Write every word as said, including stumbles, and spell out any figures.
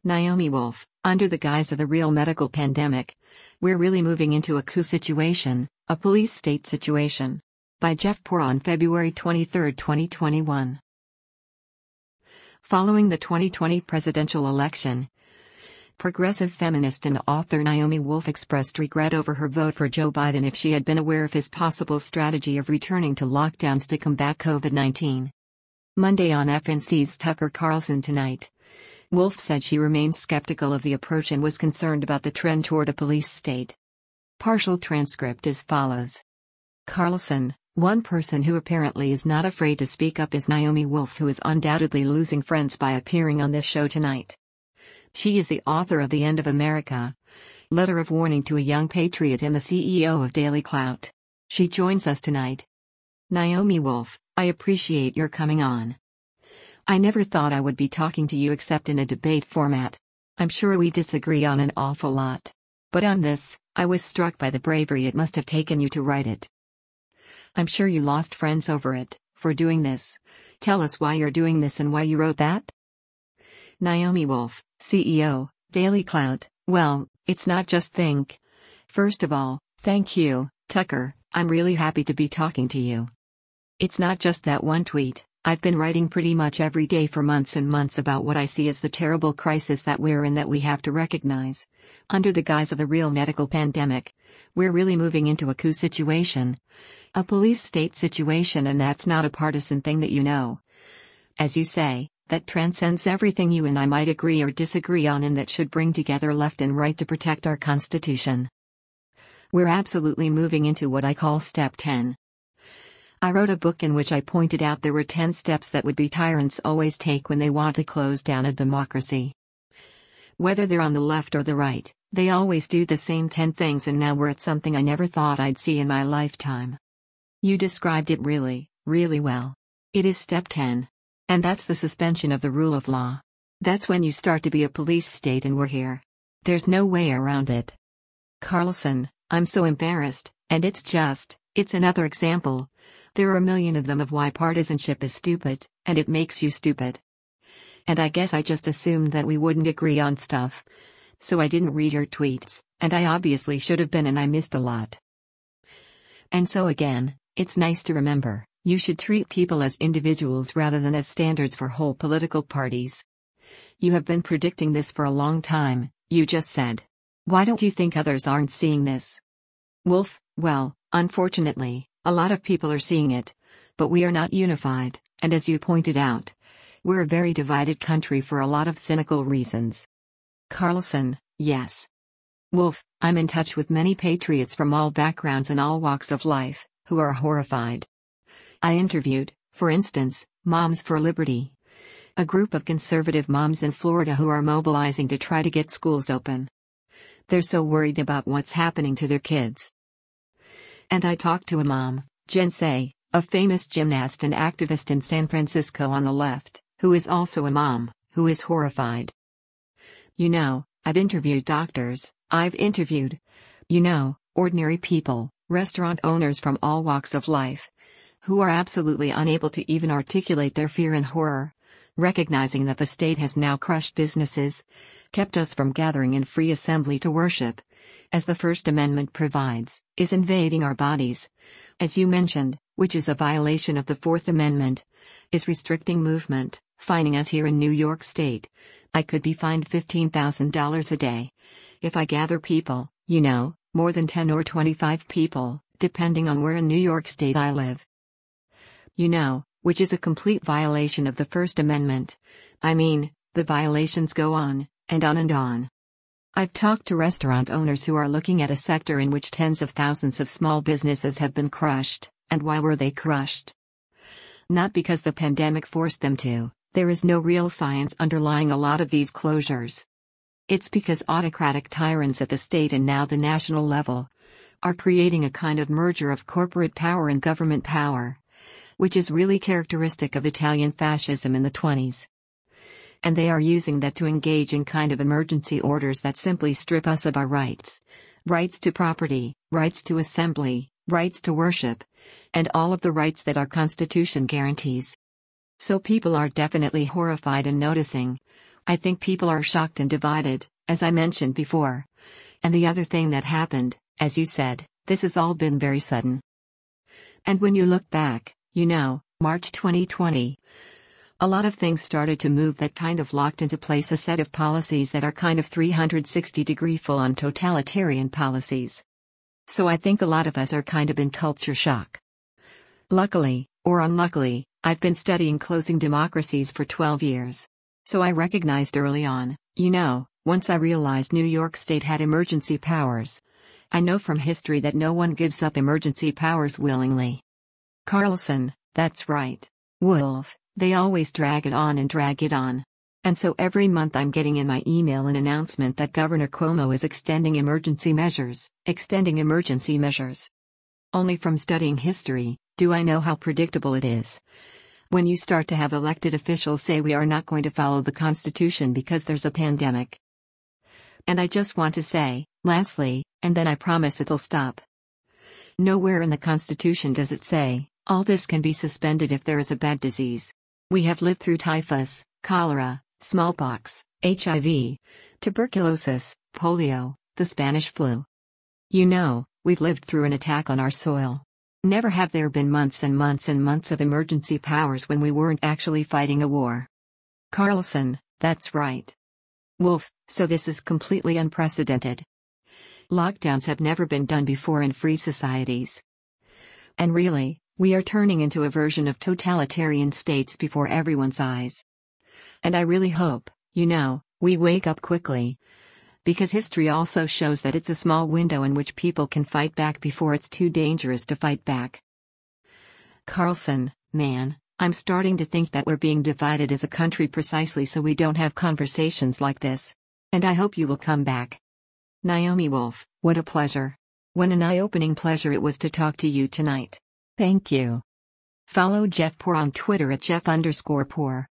Naomi Wolf, under the guise of a real medical pandemic, we're really moving into a coup situation, a police state situation. By Jeff Poor on February twenty-third, twenty twenty-one. Following the twenty twenty presidential election, progressive feminist and author Naomi Wolf expressed regret over her vote for Joe Biden if she had been aware of his possible strategy of returning to lockdowns to combat COVID nineteen. Monday on F N C's Tucker Carlson Tonight, Wolf said she remains skeptical of the approach and was concerned about the trend toward a police state. Partial transcript as follows. Carlson, one person who apparently is not afraid to speak up is Naomi Wolf, who is undoubtedly losing friends by appearing on this show tonight. She is the author of The End of America, Letter of Warning to a Young Patriot, and the C E O of Daily Clout. She joins us tonight. Naomi Wolf, I appreciate your coming on. I never thought I would be talking to you except in a debate format. I'm sure we disagree on an awful lot. But on this, I was struck by the bravery it must have taken you to write it. I'm sure you lost friends over it, for doing this. Tell us why you're doing this and why you wrote that. Naomi Wolf, C E O, Daily Clout. Well, it's not just think. First of all, thank you, Tucker, I'm really happy to be talking to you. It's not just that one tweet. I've been writing pretty much every day for months and months about what I see as the terrible crisis that we're in that we have to recognize. Under the guise of a real medical pandemic, we're really moving into a coup situation. A police state situation, and that's not a partisan thing that you know. As you say, that transcends everything you and I might agree or disagree on, and that should bring together left and right to protect our Constitution. We're absolutely moving into what I call Step ten. I wrote a book in which I pointed out there were ten steps that would-be tyrants always take when they want to close down a democracy. Whether they're on the left or the right, they always do the same ten things, and now we're at something I never thought I'd see in my lifetime. You described it really, really well. It is Step ten. And that's the suspension of the rule of law. That's when you start to be a police state, and we're here. There's no way around it. Carlson, I'm so embarrassed, and it's just, it's another example. There are a million of them of why partisanship is stupid, and it makes you stupid. And I guess I just assumed that we wouldn't agree on stuff. So I didn't read your tweets, and I obviously should have been, and I missed a lot. And so again, it's nice to remember, you should treat people as individuals rather than as standards for whole political parties. You have been predicting this for a long time, you just said. Why don't you think others aren't seeing this? Wolf, well, unfortunately, a lot of people are seeing it, but we are not unified, and as you pointed out, we're a very divided country for a lot of cynical reasons. Carlson, yes. Wolf, I'm in touch with many patriots from all backgrounds and all walks of life, who are horrified. I interviewed, for instance, Moms for Liberty, a group of conservative moms in Florida who are mobilizing to try to get schools open. They're so worried about what's happening to their kids. And I talked to a mom, Jen Say, a famous gymnast and activist in San Francisco on the left, who is also a mom, who is horrified. You know, I've interviewed doctors, I've interviewed, you know, ordinary people, restaurant owners from all walks of life, who are absolutely unable to even articulate their fear and horror, recognizing that the state has now crushed businesses, kept us from gathering in free assembly to worship, as the First Amendment provides, is invading our bodies, as you mentioned, which is a violation of the Fourth Amendment, is restricting movement, fining us here in New York State. I could be fined fifteen thousand dollars a day. If I gather people, you know, more than ten or twenty-five people, depending on where in New York State I live. You know, which is a complete violation of the First Amendment. I mean, the violations go on, and on and on. I've talked to restaurant owners who are looking at a sector in which tens of thousands of small businesses have been crushed, and why were they crushed? Not because the pandemic forced them to, there is no real science underlying a lot of these closures. It's because autocratic tyrants at the state and now the national level are creating a kind of merger of corporate power and government power, which is really characteristic of Italian fascism in the twenties. And they are using that to engage in kind of emergency orders that simply strip us of our rights. Rights to property, rights to assembly, rights to worship, and all of the rights that our Constitution guarantees. So people are definitely horrified and noticing, I think people are shocked and divided, as I mentioned before. And the other thing that happened, as you said, this has all been very sudden. And when you look back, you know, March twenty twenty, a lot of things started to move that kind of locked into place a set of policies that are kind of three hundred sixty degree full-on totalitarian policies. So I think a lot of us are kind of in culture shock. Luckily, or unluckily, I've been studying closing democracies for twelve years. So I recognized early on, you know, once I realized New York State had emergency powers. I know from history that no one gives up emergency powers willingly. Carlson, that's right. Wolf, they always drag it on and drag it on. And so every month I'm getting in my email an announcement that Governor Cuomo is extending emergency measures, extending emergency measures. Only from studying history, do I know how predictable it is. When you start to have elected officials say we are not going to follow the Constitution because there's a pandemic. And I just want to say, lastly, and then I promise it'll stop. Nowhere in the Constitution does it say, all this can be suspended if there is a bad disease. We have lived through typhus, cholera, smallpox, H I V, tuberculosis, polio, the Spanish flu. You know, we've lived through an attack on our soil. Never have there been months and months and months of emergency powers when we weren't actually fighting a war. Carlson, that's right. Wolf, so this is completely unprecedented. Lockdowns have never been done before in free societies. And really, we are turning into a version of totalitarian states before everyone's eyes. And I really hope, you know, we wake up quickly. Because history also shows that it's a small window in which people can fight back before it's too dangerous to fight back. Carlson, man, I'm starting to think that we're being divided as a country precisely so we don't have conversations like this. And I hope you will come back. Naomi Wolf, what a pleasure. What an eye-opening pleasure it was to talk to you tonight. Thank you. Follow Jeff Poor on Twitter at Jeff underscore Poor.